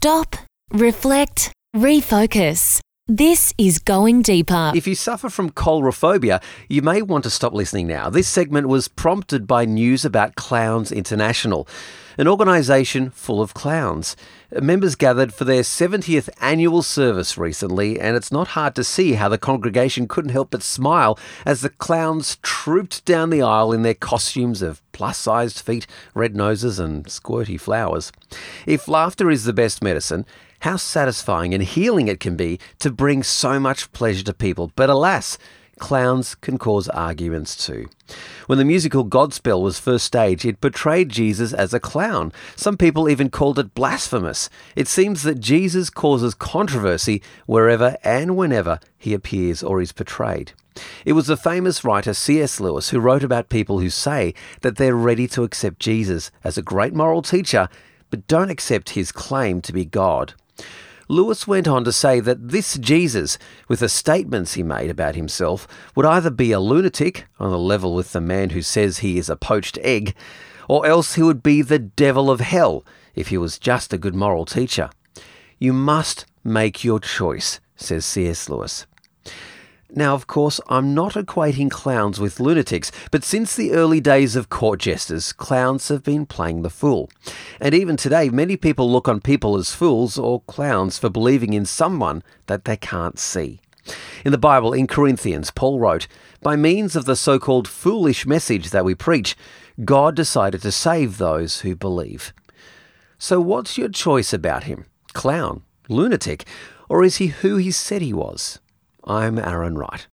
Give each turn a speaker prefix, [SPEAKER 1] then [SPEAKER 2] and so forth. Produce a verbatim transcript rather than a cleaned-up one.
[SPEAKER 1] Stop, reflect, refocus. This is Going Deeper.
[SPEAKER 2] If you suffer from coulrophobia, you may want to stop listening now. This segment was prompted by news about Clowns International, an organisation full of clowns. Members gathered for their seventieth annual service recently, and it's not hard to see how the congregation couldn't help but smile as the clowns trooped down the aisle in their costumes of plus-sized feet, red noses and squirty flowers. If laughter is the best medicine, how satisfying and healing it can be to bring so much pleasure to people. But alas, clowns can cause arguments too. When the musical Godspell was first staged, it portrayed Jesus as a clown. Some people even called it blasphemous. It seems that Jesus causes controversy wherever and whenever he appears or is portrayed. It was the famous writer C S Lewis who wrote about people who say that they're ready to accept Jesus as a great moral teacher, but don't accept his claim to be God. Lewis went on to say that this Jesus, with the statements he made about himself, would either be a lunatic, on the level with the man who says he is a poached egg, or else he would be the devil of hell if he was just a good moral teacher. You must make your choice, says C S Lewis. Now, of course, I'm not equating clowns with lunatics, but since the early days of court jesters, clowns have been playing the fool. And even today, many people look on people as fools or clowns for believing in someone that they can't see. In the Bible, in Corinthians, Paul wrote, "By means of the so-called foolish message that we preach, God decided to save those who believe." So what's your choice about him? Clown? Lunatic? Or is he who he said he was? I'm Aaron Wright.